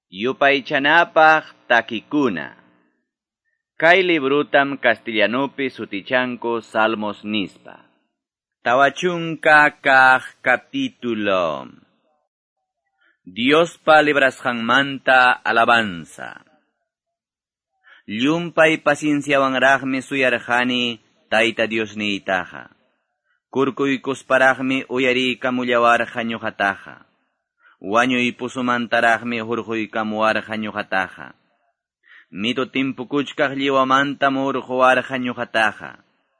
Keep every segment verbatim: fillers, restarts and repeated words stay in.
Yupaychanapaq takikuna. Kay librutam castellanopi sutichanko Salmos nispa. Tawachunka kaq capítulo. Diospa librasqanmanta alabanza. Llumpay pacienciawanraqmi suyarqani Tayta Diosniytaqa. Kurkuykusparaqmi uyariykamullawarqa ñuqataqa. Wañuy pusumantaraqmi hurquykamuwarqa ñuqataqa. Mito timpukuchkaq lliwamanta murquwarqa ñuqataqa.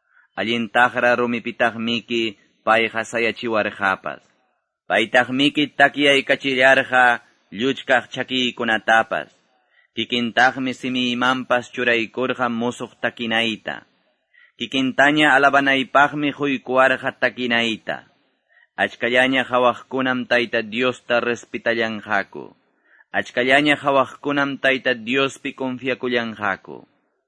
Allintaqra rumipitaqmiki payqa sayachiwarqapas. Paytaqmiki takyaykachillarqa lluchkaq chakiykunatapas. Kikintaqmi simiymanpas churaykurqa musuq takinayta. Kikintaña alabanaypaqmi huykuwarqa takinayta. Achkallaña hawaqkunam Tayta Diosta respetallanqaku. Achkallaña hawaqkunam Tayta Diospi confiakullanqaku.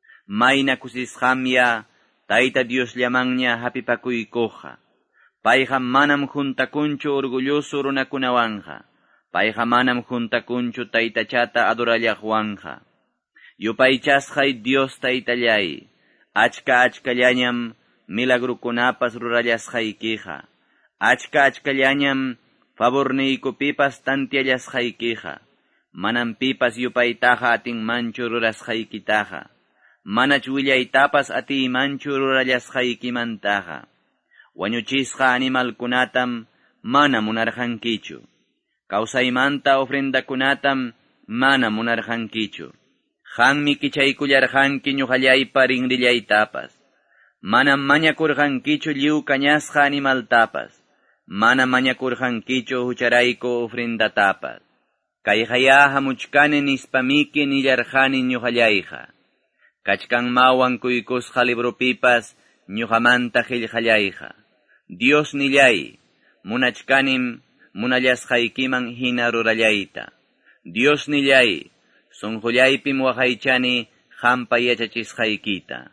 Mayna kusisqamya Tayta Diosllamanña hapipakuykuqa. Payqa manam juntakunchu orgulloso runakunawanqa. Payqa manam juntakunchu Taytachata adorallaqwanqa. Yupaychasqay Dios Taytallay. Achka achkallañam milagrukunapas rurallasqaykiqa. Achka achkallañam favorniykupipas tantiallasqaykiqa. Manam pipas yupaytaqa atinmanchu rurasqaykitaqa. Manach willaytapas atiymanchu rurallasqaykimantaqa. Wañuchisqa animalkunatam mana munarqankichu. Kawsaymanta ofrendakunatam mana munarqankichu. Qammi kichaykullarqanki ñuqallaypa rinrillaytapas. Manam mañakurqankichu lliw kañasqa animaltapas. Mana mañakurqankichu hucharayku ofrendatapas. Kayqaya hamuchkani nispamiki nillarqani ñuqallayqa. Kachkanmawan kuykusqa librupipas ñuqamanta qillqallayqa. Dios nillay, munachkanim munallasqaykiman hina rurallayta. Dios nillay, sunqullaypim waqaychani qampa yachachisqaykita.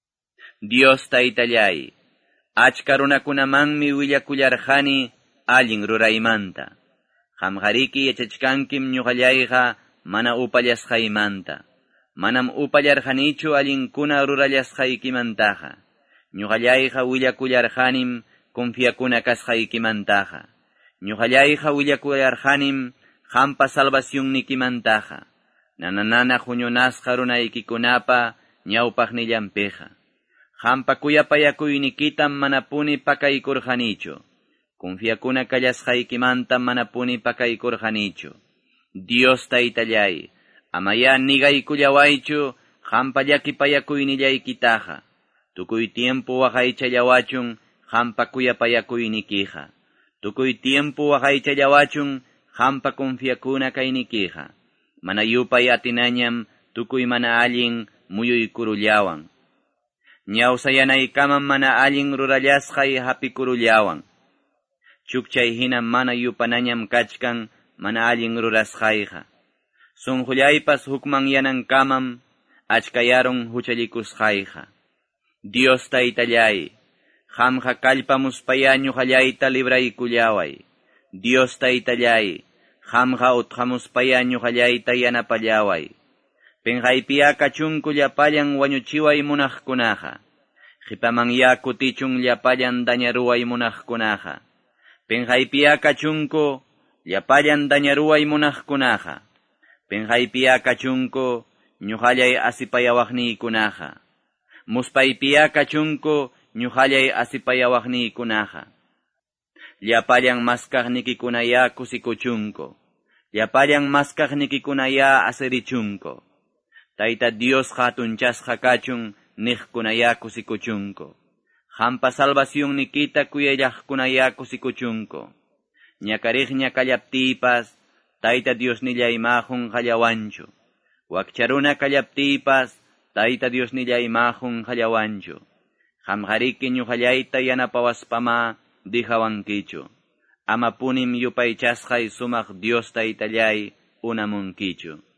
Dios Taytallay, achka runakunamanmi willakullarqani allin ruraymanta. Qamqariki yachachkankim ñuqallayqa mana upallasqaymanta. Manam upallarqanichu allinkuna rurallasqaykimantaqa. Ñuqallayqa willakullarqanim confiakuna kasqaykimantaqa. Ñuqallayqa willakullarqanim qampa salvacionnikimantaqa. Nananana huñunasqa runaykikunapa ñawpaqnillanpiqa. Qampa kuyapayakuynikitam manapuni pakaykurqanichu. Confiakuna kallasqaykimantam manapuni pakaykurqanichu. Dios Taytallay, amaya nigaykullawaychu qampa llakipayakuynillaykittaqa. Tukuy tiempo waqaychallawachun qampa kuyapayakuynikiqa. Tukuy tiempo waqaychallawachun qampa confiakuna kaynikiqa. Mana yupay atinañam tukuy mana allin muyuykurullawan. Ñawsayanaykaman mana allin rurallasqay hapikurullawan. Chukchay hina mana yupanañam kachkan mana allin rurasqayqa. Sunqullaypas hukman yanankamam achkayaron huchallikusqayqa. Dios Taytallay, qamqa kallpamuspaya ñuqallayta libraykullaway. Dios Taytallay, qamqa utqamuspaya ñuqallayta yanapallaway. Pinqaypiya kachunku llapallan wañuchiway munaqkunaqa. Qhipamanya kutichun llapallan dañaruway munaqkunaqa. Pinqaypiya kachunku llapallan dañaruway munaqkunaqa. Pinqaypiya kachunku ñuqallay asipayawaqniykunaqa. Muspaypiya kachunku ñuqallay asipayawaqniykunaqa. Llapallan maskaqnikikunaya kusikuchunku. Llapallan maskaqnikikunaya asirichunku. Tayta Dios hatunchasqa kachun niqkunaya kusikuchunku. Qampa salvación nikita kuyayllaqkunaya kusikuchunku. Ñakariqña kallaptiypas Tayta Dios nillaymahun qallawanchu. Wakcharuna kallaptiypas Tayta Dios nillaymahun qallawanchu. Qamqariki ñuqallayta yanapawaspama dijawankichu. Amapunim yupaychasqay sumaq Dios Taytallay unamunkichu.